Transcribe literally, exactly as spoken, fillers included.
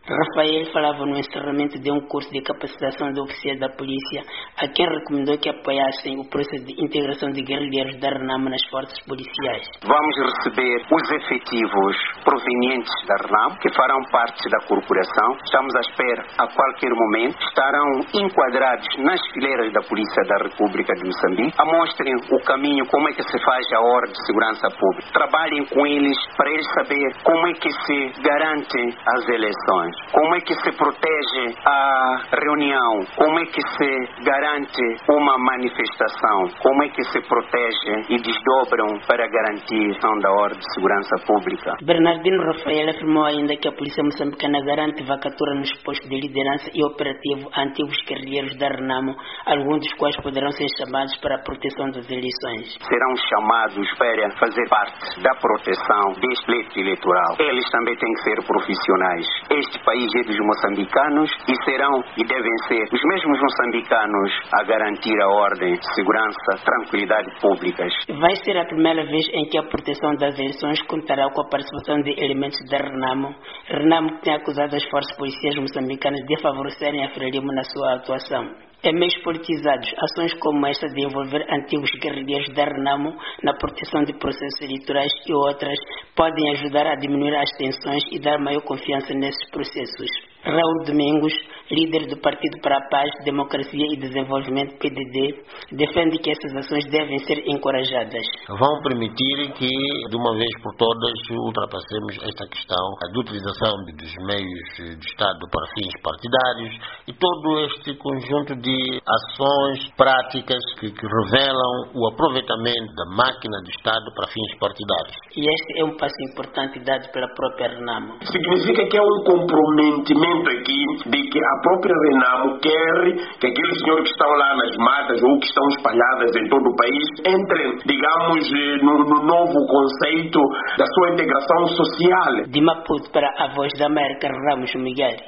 Rafael falava no encerramento de um curso de capacitação de oficiais da polícia, a quem recomendou que apoiassem o processo de integração de guerrilheiros da RENAMO nas forças policiais. Vamos receber os efetivos provenientes da RENAMO, que farão parte da corporação. Estamos à espera, a qualquer momento, estarão enquadrados nas fileiras da Polícia da República de Moçambique, a mostrem o caminho, como é que se faz a ordem de segurança pública. Trabalhem com eles para eles saber como é que se garante as eleições, como é que se protege a reunião, como é que se garante uma manifestação, como é que se protege e desdobram para garantir a da ordem de segurança pública. Bernardino Rafael afirmou ainda que a polícia moçambicana garante vacatura nos postos de liderança e operativo a antigos guerrilheiros da RENAMO, alguns dos quais poderão ser chamados para a proteção das eleições. Serão chamados para fazer parte da proteção deste pleito eleitoral. Eles também têm que ser profissionais. Este país é dos moçambicanos e serão e devem ser os mesmos moçambicanos a garantir a ordem, segurança, tranquilidade públicas. Vai ser a primeira vez em que a proteção das eleições contará com a participação de elementos da RENAMO. RENAMO que tem acusado as forças policiais moçambicanas de favorecerem a Frelimo na sua atuação. Em meios politizados, ações como esta de envolver antigos guerrilheiros da RENAMO na proteção de processos eleitorais e outras podem ajudar a diminuir as tensões e dar maior confiança nesses processos. Raul Domingos, líder do Partido para a Paz, Democracia e Desenvolvimento P D D, defende que essas ações devem ser encorajadas. Vão permitir que, de uma vez por todas, ultrapassemos esta questão da utilização dos meios de Estado para fins partidários e todo este conjunto de ações práticas que, que revelam o aproveitamento da máquina do Estado para fins partidários. E este é um passo importante dado pela própria RENAMO. Significa que é um comprometimento aqui de que a própria RENAMO quer que aqueles senhores que estão lá nas matas ou que estão espalhadas em todo o país entrem, digamos, no, no novo conceito da sua integração social. De Maputo para a Voz da América, Ramos Miguel.